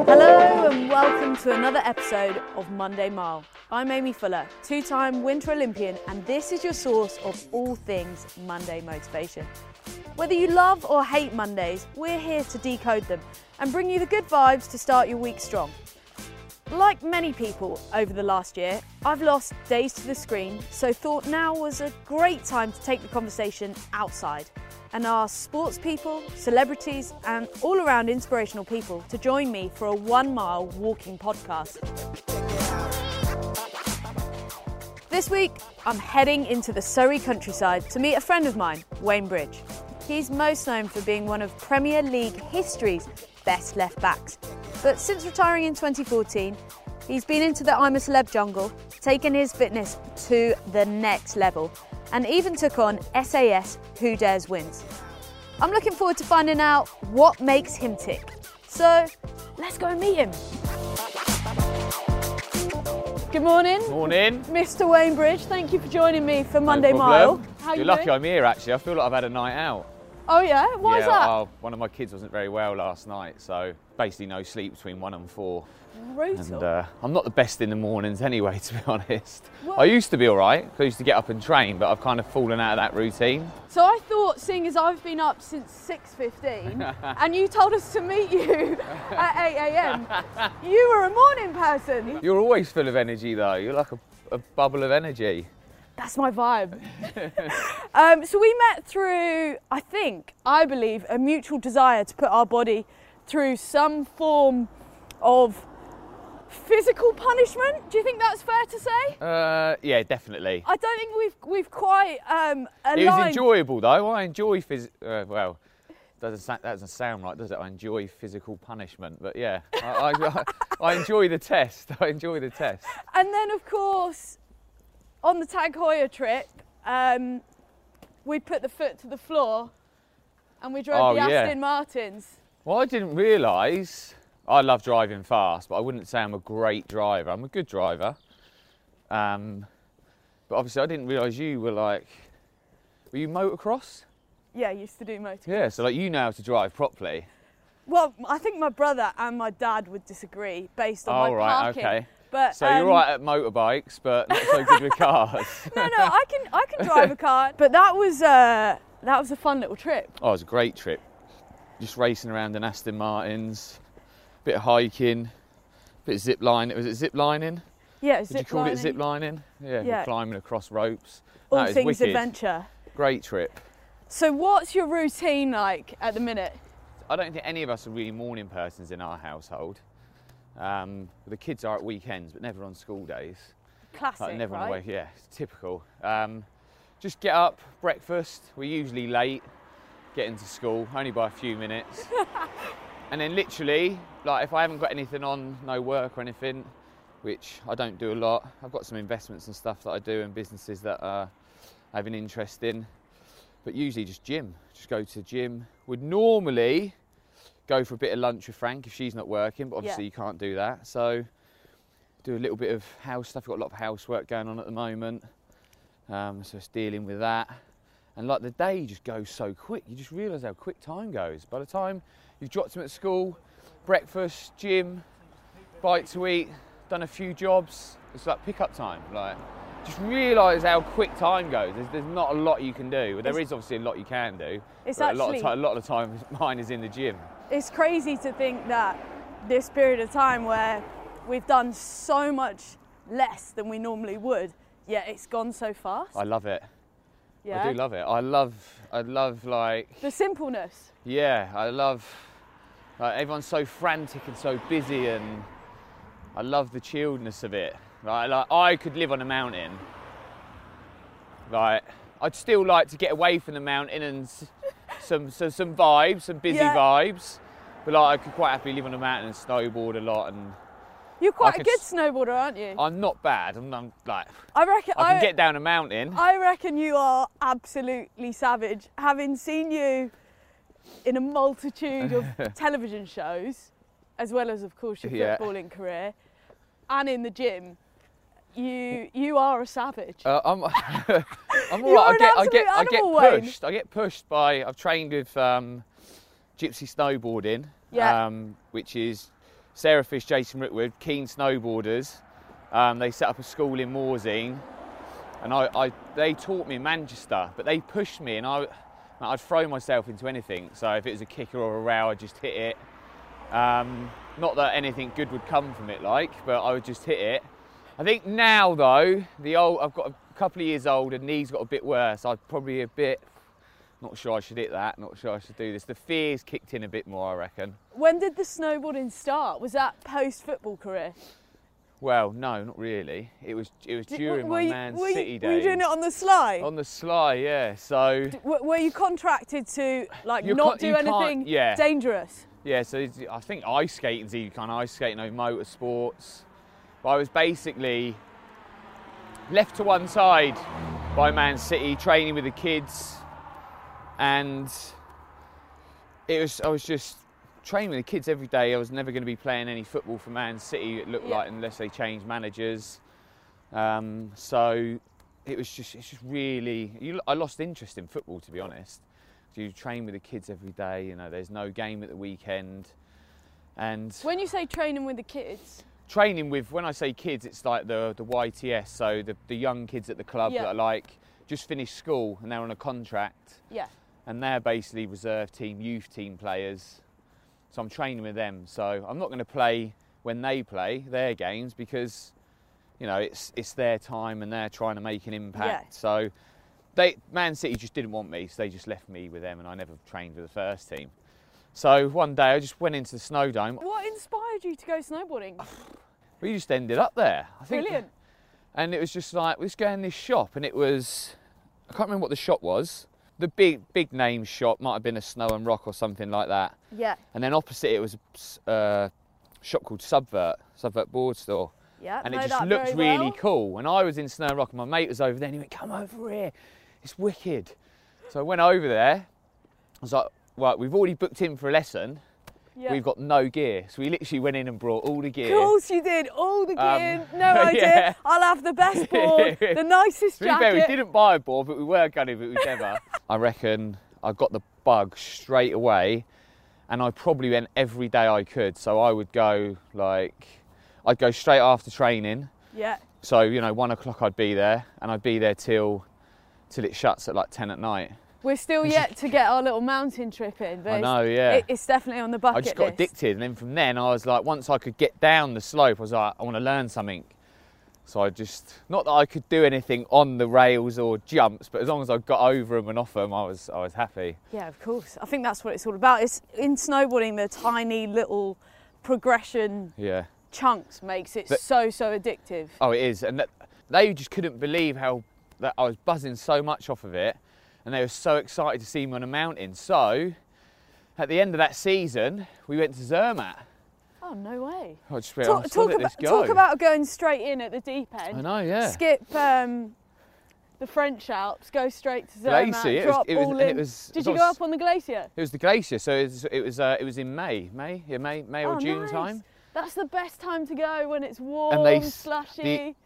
Hello and welcome to another episode of Monday Mile. I'm Amy Fuller, two-time Winter Olympian, and this is your source of all things Monday motivation. Whether you love or hate Mondays, we're here to decode them and bring you the good vibes to start your week strong. Like many people over the last year, I've lost days to the screen, so thought now was a great time to take the conversation outside and ask sports people, celebrities and all around inspirational people to join me for a 1 mile walking podcast. This week, I'm heading into the Surrey countryside to meet a friend of mine, Wayne Bridge. He's most known for being one of Premier League history's best left backs. But since retiring in 2014, he's been into the I'm a Celeb jungle, taken his fitness to the next level, and even took on SAS Who Dares Wins. I'm looking forward to finding out what makes him tick. So, let's go and meet him. Good morning. Morning. Mr. Wayne Bridge, thank you for joining me for Monday No Mile. problem. How You're you lucky doing? I'm here actually. I feel like I've had a night out. Oh yeah? Why is that? One of my kids wasn't very well last night, so basically no sleep between 1 and 4. Brutal. And I'm not the best in the mornings anyway, to be honest. Well- I used to be all right, 'cause I used to get up and train, but I've kind of fallen out of that routine. So I thought, seeing as I've been up since 6:15 and you told us to meet you at 8 a.m, you were a morning person. You're always full of energy though. You're like a bubble of energy. That's my vibe. So we met through, I believe, a mutual desire to put our body through some form of physical punishment. Do you think that's fair to say? Yeah, definitely. I don't think we've quite aligned. It was enjoyable though. I enjoy well, that doesn't sound right, does it? I enjoy physical punishment, but yeah, I enjoy the test. I enjoy the test. And then, of course, on the Tag Heuer trip, we put the foot to the floor and we drove the Aston Martins. Well, I didn't realise. I love driving fast, but I wouldn't say I'm a great driver. I'm a good driver. But obviously I didn't realise you were were you motocross? Yeah, I used to do motocross. Yeah, so you know how to drive properly. Well, I think my brother and my dad would disagree based on my parking. Okay. But, so you're right at motorbikes, but not so good with cars. No, I can drive a car. But that was a fun little trip. Oh, it was a great trip. Just racing around in Aston Martins, bit of hiking, bit of zip line. Was it zip lining? Yeah, Did you call it zip lining? Yeah, Yeah. we're climbing across ropes. All That is things wicked. adventure. Great trip. So what's your routine like at the minute? I don't think any of us are really morning persons in our household. The kids are at weekends, but never on school days. Classic, Never on the way. right? Yeah, it's typical. Just get up, breakfast. We're usually late getting to school, only by a few minutes. And then literally, if I haven't got anything on, no work or anything, which I don't do a lot. I've got some investments and stuff that I do and businesses that I have an interest in. But usually just gym. Just go to the gym. Would normally go for a bit of lunch with Frank if she's not working, but obviously you can't do that. So do a little bit of house stuff. I've got a lot of housework going on at the moment. So it's dealing with that. And the day just goes so quick. You just realise how quick time goes. By the time you've dropped them at school, breakfast, gym, bite to eat, done a few jobs, it's like pick-up time. Just realise how quick time goes. There's not a lot you can do. Well, there is obviously a lot you can do. It's but actually a lot of the time mine is in the gym. It's crazy to think that this period of time where we've done so much less than we normally would, yet it's gone so fast. I love it. Yeah. I do love it. I love the simpleness. Yeah, I love everyone's so frantic and so busy, and I love the chilledness of it. I could live on a mountain. I'd still like to get away from the mountain and some vibes, some busy vibes. But I could quite happily live on a mountain and snowboard a lot. And you're quite a good snowboarder, aren't you? I'm not bad. I reckon I can get down a mountain. I reckon you are absolutely savage. Having seen you in a multitude of television shows, as well as, of course, your footballing career, and in the gym, you are a savage. I'm all You're right. I get pushed by. I've trained with gypsy snowboarding, which is Sarah Fish, Jason Rookwood, keen snowboarders. They set up a school in Morzine, and they taught me in Manchester, but they pushed me, and I'd throw myself into anything. So if it was a kicker or a rail, I'd just hit it. Not that anything good would come from it, but I would just hit it. I think now though, I've got a couple of years old and knees got a bit worse. I'd probably not sure I should hit that, not sure I should do this. The fear's kicked in a bit more, I reckon. When did the snowboarding start? Was that post-football career? Well, no, not really. It was during my Man City days. Were you doing it on the sly? On the sly, yeah. So were you contracted to not do anything dangerous? Yeah, so I think ice skating's easy, kind of ice skating over motorsports. But I was basically left to one side by Man City, training with the kids, and I was just training with the kids every day. I was never going to be playing any football for Man City, it looked like, unless they changed managers. So it's just really, I lost interest in football, to be honest. You train with the kids every day, there's no game at the weekend. And when you say training with the kids? Training with, when I say kids, it's like the YTS, so the young kids at the club that are just finished school and they're on a contract. Yeah. And they're basically reserve team, youth team players. So I'm training with them. So I'm not going to play when they play their games because, it's their time and they're trying to make an impact. Yeah. So Man City just didn't want me, so they just left me with them and I never trained with the first team. So one day I just went into the Snowdome. What inspired you to go snowboarding? We just ended up there. I think. Brilliant. And it was just like, let's go in this shop, and it was, I can't remember what the shop was. The big name shop, might have been a Snow and Rock or something like that. Yeah. And then opposite it was a shop called Subvert Board Store. Yeah. And it just looked really cool. And I was in Snow and Rock and my mate was over there and he went, come over here, it's wicked. So I went over there, I was like, right, we've already booked in for a lesson. Yeah. We've got no gear. So we literally went in and brought all the gear. Of course you did, all the gear, no idea. Yeah. I'll have the best board, the nicest jacket. Fair, we didn't buy a board, but we were going to, but we never. I reckon I got the bug straight away and I probably went every day I could. So I would go I'd go straight after training. Yeah. So, 1 o'clock I'd be there and I'd be there till it shuts at 10 at night. We're still yet to get our little mountain trip in, but I know, yeah. It's definitely on the bucket list. I just got addicted, and then from then I was like, once I could get down the slope, I was like, I want to learn something. So I just, not that I could do anything on the rails or jumps, but as long as I got over them and off them, I was happy. Yeah, of course. I think that's what it's all about. It's in snowboarding, the tiny little progression chunks makes it so addictive. Oh, it is, and they just couldn't believe that I was buzzing so much off of it. And they were so excited to see me on a mountain. So, at the end of that season, we went to Zermatt. Oh, no way. I just went, talk about going straight in at the deep end. I know, yeah. Skip the French Alps, go straight to Zermatt, glacier. Did you go up on the glacier? It was the glacier, so it was in May or June time. That's the best time to go, when it's warm, slushy.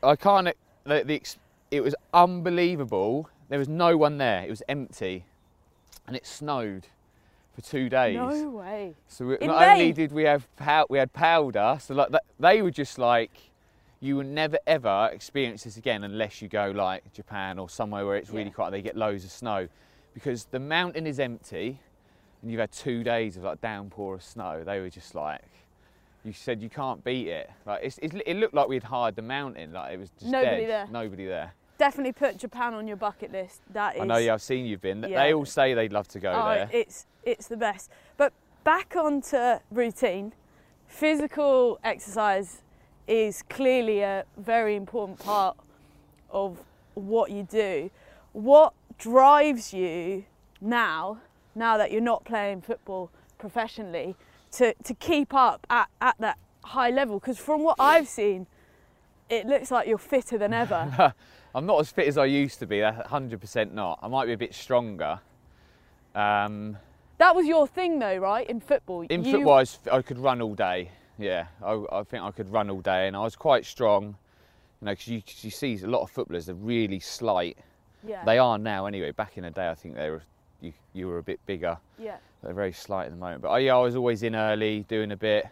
It was unbelievable. There was no one there. It was empty, and it snowed for 2 days. No way. So not only did we have powder, so they were just like, you will never ever experience this again unless you go Japan or somewhere where it's really quite. They get loads of snow, because the mountain is empty, and you've had 2 days of downpour of snow. They were just like, you said you can't beat it. It looked like we'd hired the mountain. It was just dead. Nobody there. Definitely put Japan on your bucket list. That is. I know, yeah, I've seen you've been. Yeah. They all say they'd love to go there. It's the best. But back onto routine, physical exercise is clearly a very important part of what you do. What drives you now that you're not playing football professionally, to keep up at that high level? Because from what I've seen, it looks like you're fitter than ever. I'm not as fit as I used to be, 100% not. I might be a bit stronger. That was your thing though, right, in football? In football, I could run all day, yeah. I think I could run all day, and I was quite strong, because you see a lot of footballers, they're really slight. Yeah. They are now anyway. Back in the day, I think you were a bit bigger. Yeah. They're very slight at the moment. But I was always in early, doing a bit.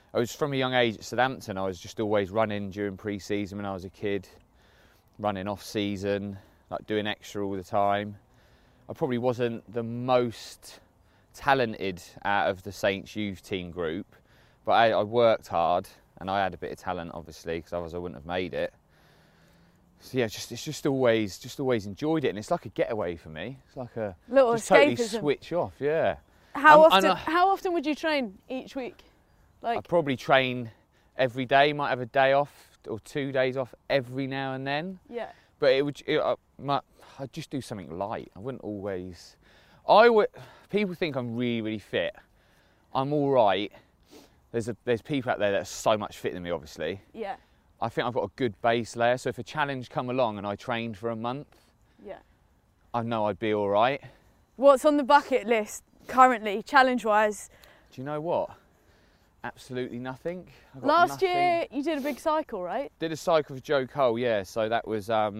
I was from a young age at Southampton. I was just always running during pre-season when I was a kid, running off season, like doing extra all the time. I probably wasn't the most talented out of the Saints youth team group, but I worked hard and I had a bit of talent, obviously, because otherwise I wouldn't have made it. So yeah, it's just always enjoyed it, and it's like a getaway for me. It's like a little just totally escapism. switch off. Yeah. How often would you train each week? I probably train every day. Might have a day off or 2 days off every now and then. Yeah. But I'd just do something light. I wouldn't always. People think I'm really, really fit. I'm all right. There's people out there that are so much fitter than me, obviously. Yeah. I think I've got a good base layer. So if a challenge come along and I trained for a month, yeah, I know I'd be all right. What's on the bucket list currently, challenge-wise? Do you know what? Absolutely nothing. Last year you did a big cycle, right? Did a cycle for Joe Cole, yeah. So that was a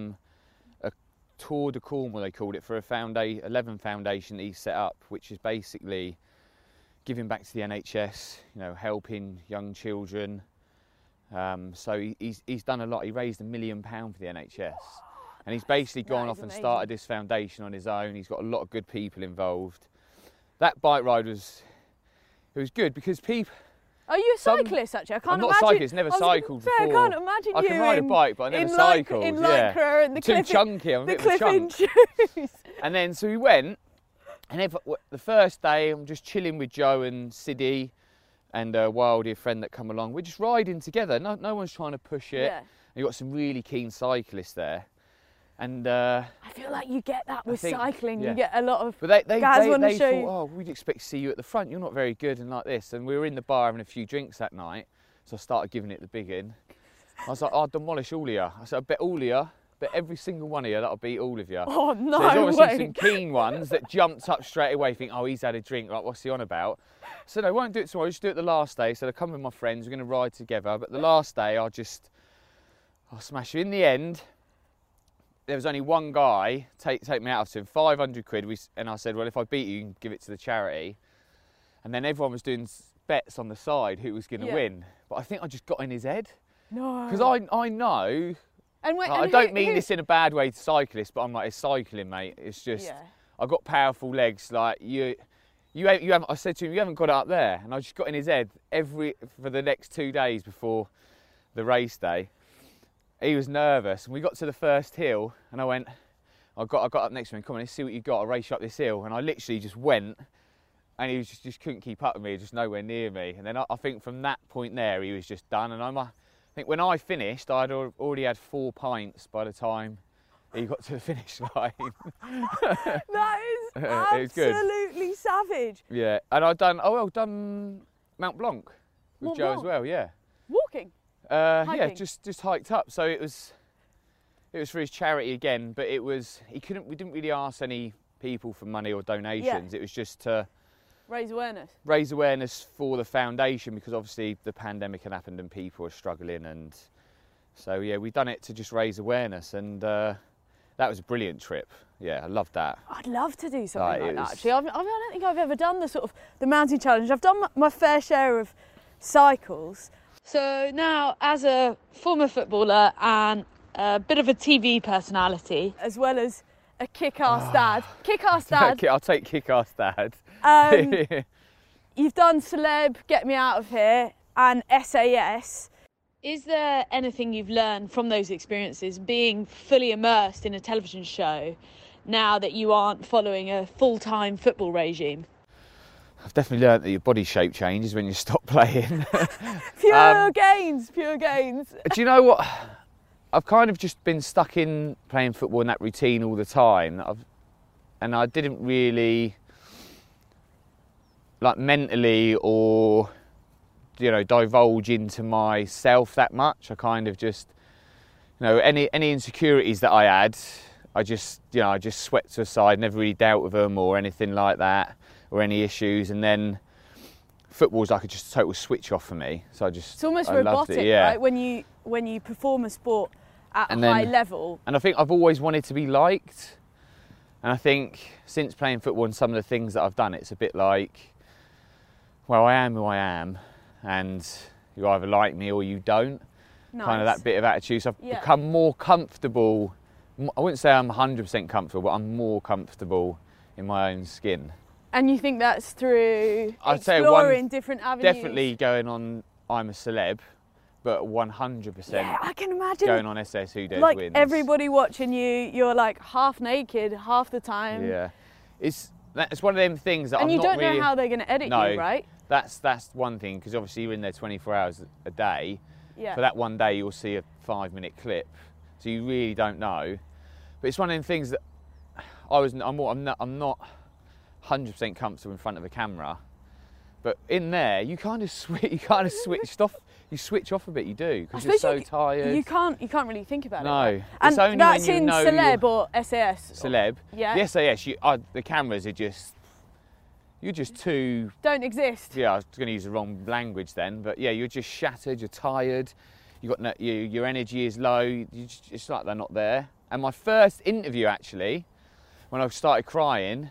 Tour de Cornwall, they called it, for a 11 foundation that he set up, which is basically giving back to the NHS, helping young children. So he's done a lot. He raised £1 million for the NHS. And he's basically gone off and started this foundation on his own. He's got a lot of good people involved. That bike ride was good because people... Are you a cyclist, actually? I can't I'm not imagine. a cyclist, never cycled before. I can't imagine I you can ride a bike, but I never cycled. In yeah. Lycra and the too chunky, I'm a bit of a chunk. shoes. And then, so we went, and the first day, I'm just chilling with Joe and Siddy and a Wildy, a friend that come along. We're just riding together. No one's trying to push it. Yeah. And you've got some really keen cyclists there. And I feel like you get that with cycling. Yeah. You get a lot of but they guys want to they show thought, you. oh, we'd expect to see you at the front. You're not very good and like this. And we were in the bar having a few drinks that night. So I started giving it the big in. I was like, I'll demolish all of you. I said, I bet all of you, bet every single one of you, that'll beat all of you. Oh, no so there's obviously way. some keen ones that jumped up straight away, think, oh, he's had a drink, like, what's he on about? So no, I won't do it tomorrow, I'll just do it the last day. So I come with my friends, we're going to ride together. But the last day, I'll smash you. In the end, there was only one guy, take me out of him, 500 quid. And I said, well, if I beat you, you can give it to the charity. And then everyone was doing bets on the side who was going to win. But I think I just got in his head. No. Because I know, I don't mean this in a bad way to cyclists, but I'm like, it's cycling, mate. It's just, I've got powerful legs. Like you haven't, I said to him, you haven't got it up there. And I just got in his head for the next 2 days before the race day. He was nervous, and we got to the first hill, and I got up next to him, come on, let's see what you got, I'll race you up this hill. And I literally just went, and he was just couldn't keep up with me, just nowhere near me. And then I think from that point there, he was just done. And I think when I finished, I'd already had 4 pints by the time he got to the finish line. That is absolutely savage. Yeah, and I've done Mount Blanc with Joe as well, yeah. Walking? Yeah, just hiked up. So it was for his charity again, but we didn't really ask any people for money or donations. It was just to raise awareness for the foundation, because obviously the pandemic had happened and people are struggling, and so yeah, we've done it to just raise awareness, and that was a brilliant trip. Yeah, I loved that. I'd love to do something like that, actually. I don't think I've ever done the mountain challenge. I've done my fair share of cycles. So now, as a former footballer and a bit of a TV personality, as well as a kick-ass dad. Kick-ass dad. I'll take kick-ass dad. You've done Celeb, Get Me Out of Here, and SAS. Is there anything you've learned from those experiences, being fully immersed in a television show, now that you aren't following a full-time football regime? I've definitely learned that your body shape changes when you stop playing. Pure gains. Do you know what? I've kind of just been stuck in playing football in that routine all the time. And I didn't really, mentally or, divulge into myself that much. I kind of just, any insecurities that I had, I just swept to the side, never really dealt with them or anything like that, or any issues. And then football's like just a total switch off for me. So it's almost robotic, yeah. Right? When you perform a sport at a high level. And I think I've always wanted to be liked. And I think since playing football and some of the things that I've done, it's a bit like, well, I am who I am. And, you either like me or you don't. Nice. Kind of that bit of attitude. So I've Yeah. become more comfortable. I wouldn't say I'm 100% comfortable, but I'm more comfortable in my own skin. And you think that's through I'd say exploring different avenues? Definitely going on I'm a Celeb, but 100% Yeah, I can imagine. going on SS Who Dares Like Wins. everybody watching you, you're like half naked half the time. Yeah. It's one of them things that And I'm you not don't really... know how they're going to edit No. you, right? That's one thing, because obviously you're in there 24 hours a day. Yeah. For that one day, you'll see a 5-minute clip, so you really don't know. But it's one of them things that I'm not 100% comfortable in front of a camera. But in there, you kind of switched off. You switch off a bit. You do, because you're so tired. You can't really think about it. No, Right? it's And only that's when you in know Celeb you're- or SAS. Celeb. Yeah. The SAS, the cameras are just. You're just too. Don't exist. Yeah, I was going to use the wrong language then, but yeah, you're just shattered. You're tired. You got no, your energy is low. It's like they're not there. And my first interview, actually, when I started crying,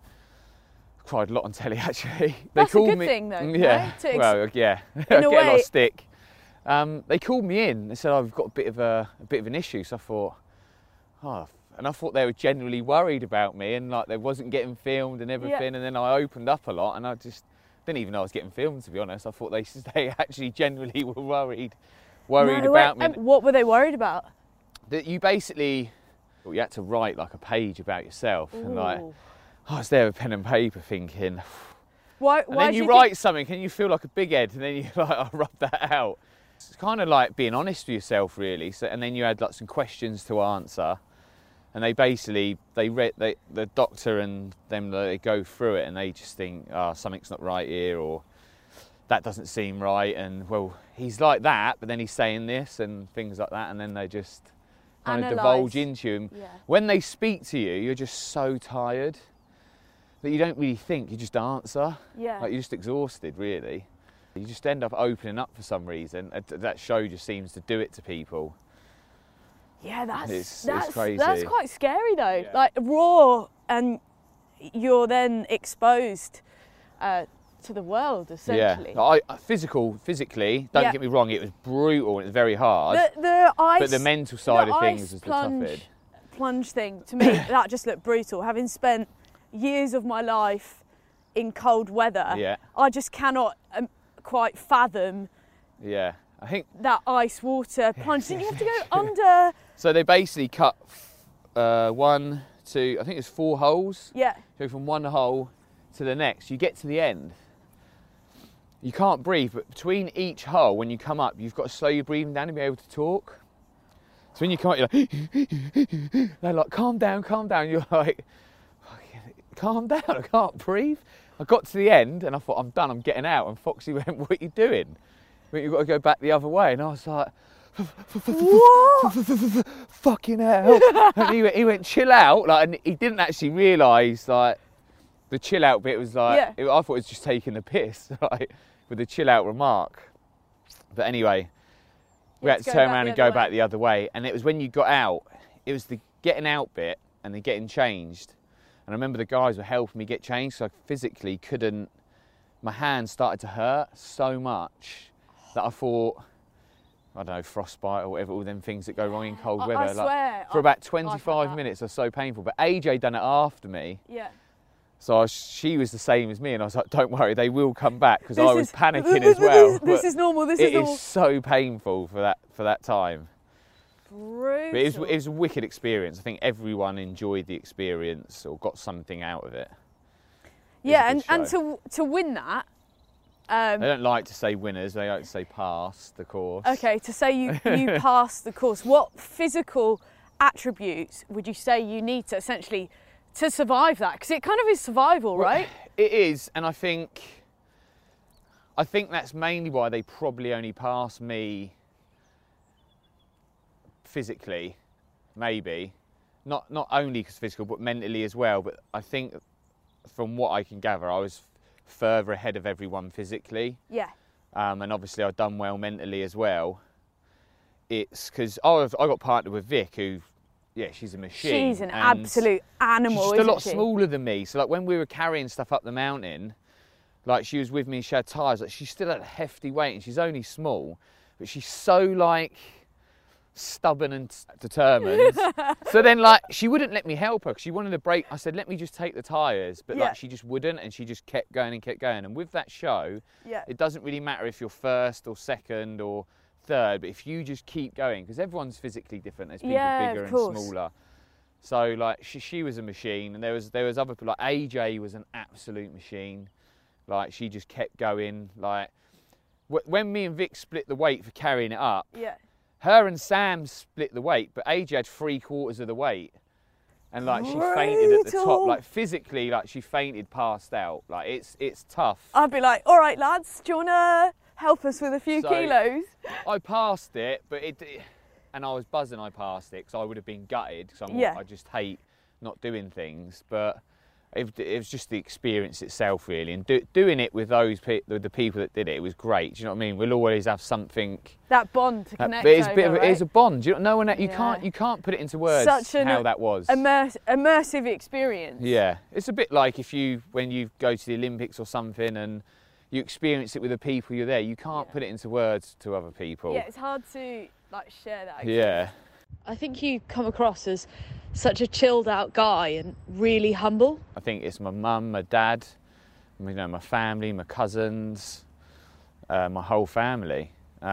I cried a lot on telly. Actually, That's a good thing, though. Yeah. Right? Well, yeah. I In get a a lot way- of stick. They called me in. They said I've got a bit of an issue. So I thought, and I thought they were generally worried about me, and like they wasn't getting filmed and everything. Yeah. And then I opened up a lot, and I just didn't even know I was getting filmed, to be honest. I thought they actually genuinely were worried No about way. me. And what were they worried about? That you basically, you had to write like a page about yourself, and like Ooh. I was there with pen and paper thinking. Why? And Why then do you think- write something and you feel like a big head, and then you like, I rub that out. It's kind of like being honest with yourself, really. So, and then you had like some questions to answer, and they basically the doctor and them, they go through it and they just think, something's not right here, or that doesn't seem right, and well, he's like that, but then he's saying this and things like that, and then they just kind of divulge into you. And Yeah. when they speak to you, you're just so tired that you don't really think, you just answer. Yeah. Like you're just exhausted, really. You just end up opening up for some reason. That show just seems to do it to people. Yeah, It's that's crazy. That's quite scary though. Yeah. Like raw, and you're then exposed to the world essentially. Yeah, physically, don't Yeah. get me wrong, it was brutal, it was very hard. The ice, But the mental side the of things ice was the tough bit. plunge thing to me, that just looked brutal. Having spent years of my life in cold weather, Yeah. I just cannot quite fathom Yeah, I think, that ice water plunge. Didn't you have to go under? so they basically cut 1, 2, I think it's 4 holes. Yeah. Go from one hole to the next. You get to the end, you can't breathe, but between each hole, when you come up, you've got to slow your breathing down to be able to talk. So when you come up, you're like, they're like, calm down. You're like, calm down, I can't breathe. I got to the end and I thought, I'm done, I'm getting out. And Foxy went, what are you doing? You've got to go back the other way. And I was like, What? fucking hell. And he went, chill out. Like, and he didn't actually realise, like, the chill out bit was like, Yeah. I thought it was just taking the piss, like, with the chill out remark. But anyway, we had to turn around and go back the other way. And it was when you got out, it was the getting out bit and the getting changed. And I remember the guys were helping me get changed, so I physically couldn't, my hands started to hurt so much that I thought, I don't know, frostbite or whatever, all them things that go wrong in cold weather. I swear. For about I've had 25 that. minutes, it was so painful. But AJ done it after me, Yeah. so she was the same as me, and I was like, don't worry, they will come back, because I This was is- panicking as well. This But is normal. This it is normal. is so painful for that time. Brutal. But it was a wicked experience. I think everyone enjoyed the experience or got something out of it. Yeah, It was a and good to win that. They don't like to say winners, they like to say pass the course. Okay, to say you passed the course, what physical attributes would you say you need to essentially to survive that? Because it kind of is survival, right? It is, and I think that's mainly why they probably only pass me physically, maybe. Not only because physical, but mentally as well. But I think from what I can gather, I was further ahead of everyone physically. Yeah. And obviously I've done well mentally as well. It's because I got partnered with Vic, who, yeah, she's a machine. She's an and absolute animal, she's just isn't a lot she? smaller than me. So like when we were carrying stuff up the mountain, like she was with me, she had tyres, like she still had a hefty weight and she's only small, but she's so like stubborn and determined. So then like she wouldn't let me help her because she wanted to brake. I said, let me just take the tyres, but like she just wouldn't, and she just kept going and kept going. And with that show, it doesn't really matter if you're first or second or third, but if you just keep going, because everyone's physically different, there's people bigger and smaller. So like she was a machine, and there was other people, like AJ was an absolute machine. Like she just kept going. Like when me and Vic split the weight for carrying it up, her and Sam split the weight, but AJ had 3/4 of the weight, and like she fainted at the top. Like physically, like she fainted, passed out. Like it's tough. I'd be like, all right, lads, do you wanna help us with a few kilos? I passed it, but and I was buzzing I passed it, because I would have been gutted, because I just hate not doing things. But it was just the experience itself, really. And doing it with the people that did it, it was great. Do you know what I mean? We'll always have something. That bond to connect but it's over, it's a bond. You know, you can't put it into words how that was. Immersive experience. Yeah. It's a bit like when you go to the Olympics or something and you experience it with the people you're there, you can't put it into words to other people. Yeah, it's hard to like share that. Yeah. I think you come across as such a chilled out guy and really humble. I think it's my mum, my dad, my family, my cousins, my whole family.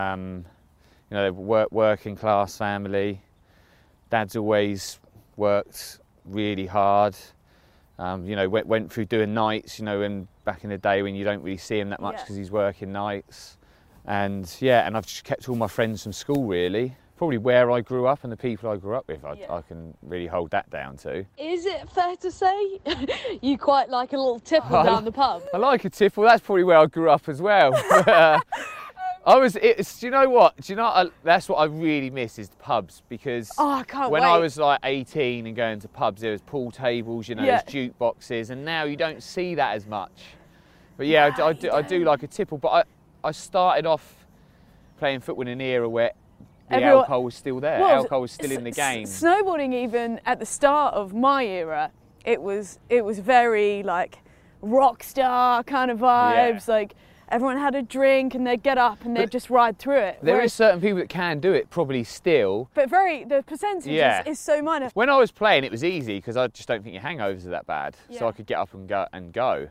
Working class family. Dad's always worked really hard. Went through doing nights, and back in the day when you don't really see him that much because he's working nights. And I've just kept all my friends from school, really. Probably where I grew up and the people I grew up with, I can really hold that down to. Is it fair to say you quite like a little tipple down the pub? I like a tipple, that's probably where I grew up as well. Do you know what? That's what I really miss is the pubs, because I can't when wait. I was like 18 and going to pubs, there was pool tables, there's jukeboxes, and now you don't see that as much. But I do like a tipple, but I started off playing football in an era where the alcohol was still there. Alcohol was still in the game. Snowboarding, even at the start of my era, it was very like rock star kind of vibes. Like everyone had a drink and they'd get up and they'd just ride through it. There is certain people that can do it, probably still. But the percentage is so minor. When I was playing, it was easy because I just don't think your hangovers are that bad. So I could get up and go.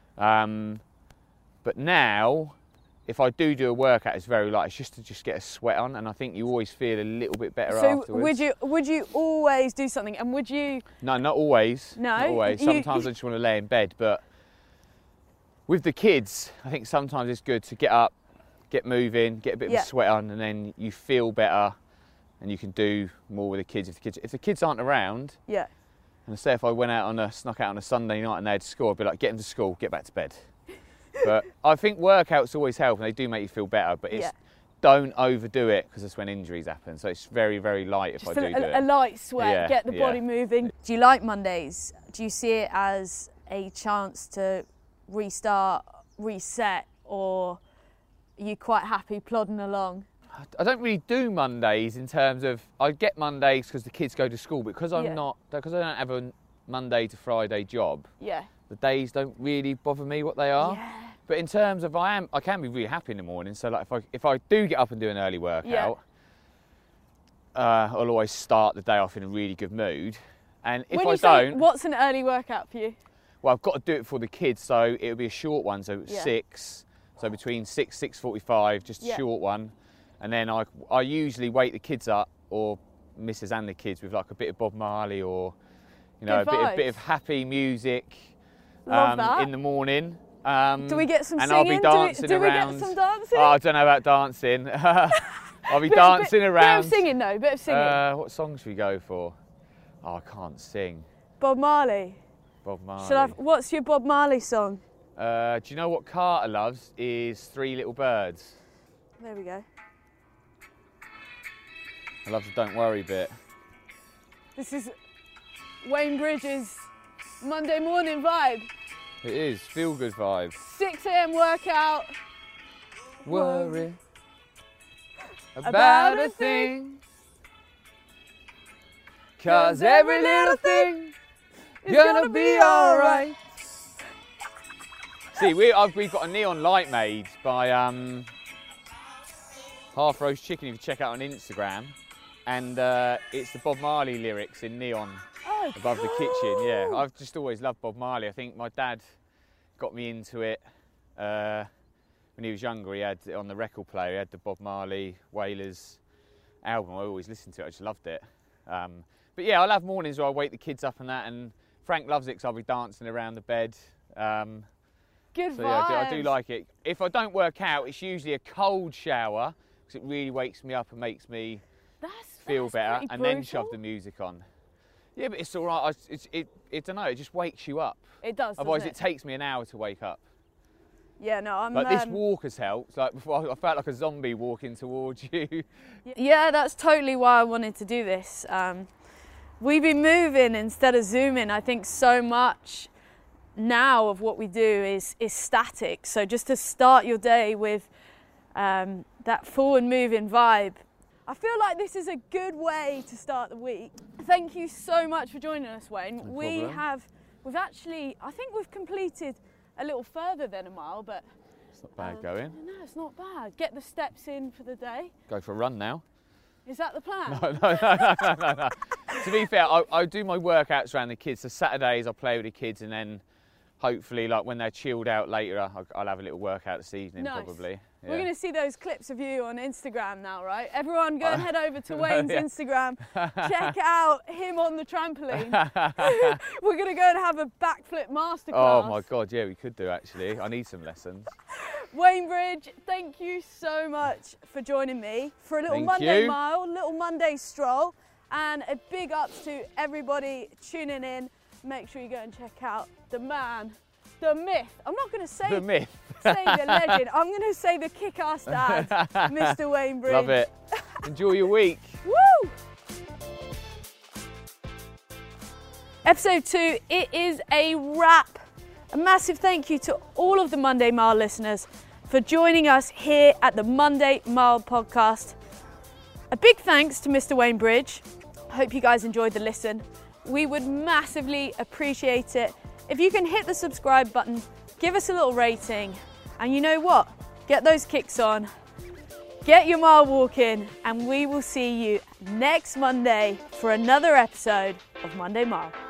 But now, if I do a workout, it's very light. It's just to get a sweat on, and I think you always feel a little bit better afterwards. So would you always do something? And would you? No, not always. No, not always. Sometimes I just want to lay in bed. But with the kids, I think sometimes it's good to get up, get moving, get a bit of a sweat on, and then you feel better, and you can do more with the kids. If the kids aren't around, and say if I snuck out on a Sunday night and they had school, I'd be like, get them to school, get back to bed. But I think workouts always help, and they do make you feel better, but don't overdo it, because that's when injuries happen. So it's very, very light if I do it. A light sweat, get the body moving. Do you like Mondays? Do you see it as a chance to restart, reset, or are you quite happy plodding along? I don't really do Mondays in terms of, I get Mondays because the kids go to school, but because I don't have a Monday to Friday job, the days don't really bother me what they are. Yeah. But in terms of, I can be really happy in the morning. So like if I do get up and do an early workout, I'll always start the day off in a really good mood. And if I don't, what's an early workout for you? Well, I've got to do it for the kids, so it'll be a short one, so 6. So between 6:45, just a short one. And then I usually wake the kids up, or Mrs. and the kids, with like a bit of Bob Marley, or a bit of happy music in the morning. Do we get some and singing? I'll be dancing Do around. we get some dancing? Oh, I don't know about dancing. I'll be dancing around. Bit of singing though, bit of singing. What song should we go for? Oh, I can't sing. Bob Marley. Bob Marley. What's your Bob Marley song? Do you know what Carter loves? Is Three Little Birds. There we go. I love the Don't Worry bit. This is Wayne Bridges' Monday morning vibe. It is, feel good vibes. 6 a.m. workout. Worry about a thing. 'Cause every little thing is gonna be alright. See, we've got a neon light made by Half Roast Chicken. You can check out on Instagram, and it's the Bob Marley lyrics in neon above the kitchen. Yeah, I've just always loved Bob Marley. I think my dad got me into it when he was younger. He had it on the record player. He had the Bob Marley Wailers album. I always listened to it. I just loved it. But yeah, I'll have mornings where I wake the kids up and that, and Frank loves it because I'll be dancing around the bed. Good so vibes. yeah, I do like it. If I don't work out, it's usually a cold shower because it really wakes me up and makes me feel better, and then shove the music on. Yeah, but it's all right. I don't know. It just wakes you up. It does. Otherwise, it takes me an hour to wake up. Yeah, no, I'm. Like this walk has helped. Like before, I felt like a zombie walking towards you. Yeah, that's totally why I wanted to do this. We've been moving instead of zooming. I think so much now of what we do is static. So just to start your day with that forward moving vibe, I feel like this is a good way to start the week. Thank you so much for joining us, Wayne. No We've actually, I think we've completed a little further than a mile, but it's not bad going. No, it's not bad. Get the steps in for the day. Go for a run now. Is that the plan? No. To be fair, I do my workouts around the kids. So Saturdays I'll play with the kids, and then hopefully, like when they're chilled out later, I'll have a little workout this evening. Nice. Probably. Yeah. We're going to see those clips of you on Instagram now, right? Everyone go and head over to Wayne's Instagram. Check out him on the trampoline. We're going to go and have a backflip masterclass. Oh my God, yeah, we could do actually. I need some lessons. Wayne Bridge, thank you so much for joining me for a little Monday mile, little Monday stroll, and a big ups to everybody tuning in. Make sure you go and check out the man, the myth. I'm not going to say the myth. Say the legend. I'm going to say the kick-ass dad, Mr. Wayne Bridge. Love it. Enjoy your week. Woo! Episode 2, it is a wrap. A massive thank you to all of the Monday Mile listeners for joining us here at the Monday Mile podcast. A big thanks to Mr. Wayne Bridge. I hope you guys enjoyed the listen. We would massively appreciate it if you can hit the subscribe button, give us a little rating, and you know what? Get those kicks on, get your mile walking, and we will see you next Monday for another episode of Monday Mile.